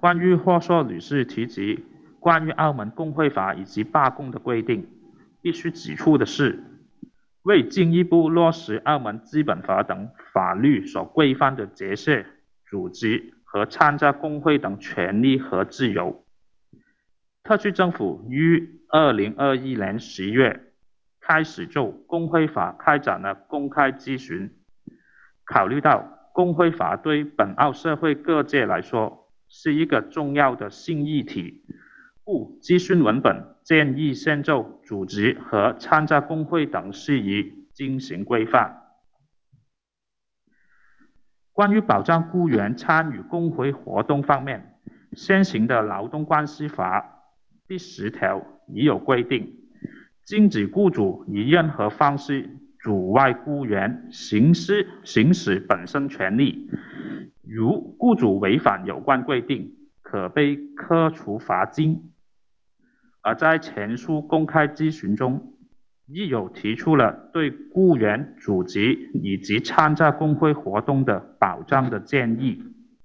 关于霍硕女士提及关于澳门工会法以及罢工的规定，必须指出的是，为进一步落实澳门基本法等法律所规范的结社、组织和参加工会等权利和自由，特区政府于2021年11月开始就工会法开展了公开咨询。考虑到工会法对本澳社会各界来说是一个重要的新议题，故咨询文本建议先就组织和参加工会等事宜进行规范。关于保障雇员参与工会活动方面，现行的劳动关系法第10条已有规定，禁止雇主以任何方式阻碍雇员行使本身权利，如雇主违反有关规定，可被科处罚金。而在前述公开咨询中，亦有提出了对雇员组织以及参加工会活动的保障的建议。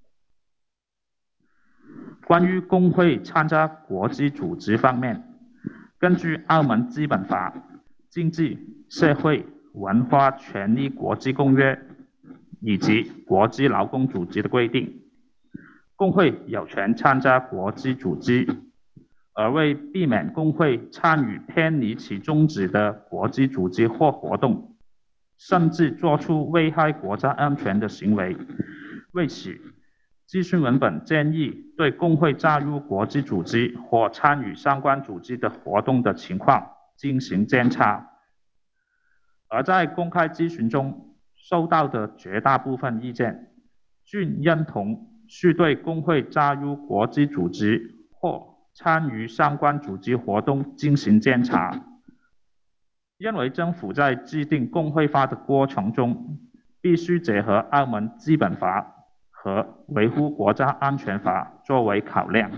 关于工会参加国际组织方面，根据澳门基本法、经济社会文化权利国际公约以及国际劳工组织的规定，工会有权参加国际组织，而为避免工会参与偏离其宗旨的国际组织或活动，甚至作出危害国家安全的行为，为此，咨询文本建议对工会加入国际组织或参与相关组织的活动的情况进行监察。而在公开咨询中收到的绝大部分意见，均认同需对工会加入国际组织或参与相关组织活动进行监察，认为政府在制定工会法的过程中，必须结合澳门基本法和维护国家安全法作为考量。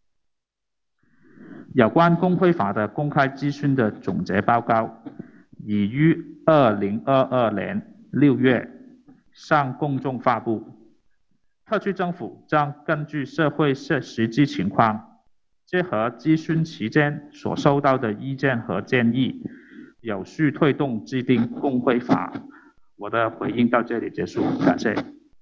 有关工会法的公开咨询的总结报告已于2022年6月向公众发布。特区政府将根据社会实际情况，结合咨询期间所收到的意见和建议，有序推动制定工会法。我的回应到这里结束，感谢。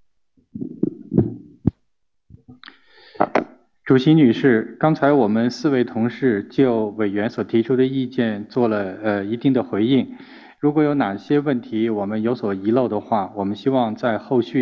主席女士，刚才我们4位同事就委员所提出的意见做了一定的回应。如果有哪些问题我们有所遗漏的话，我们希望在后续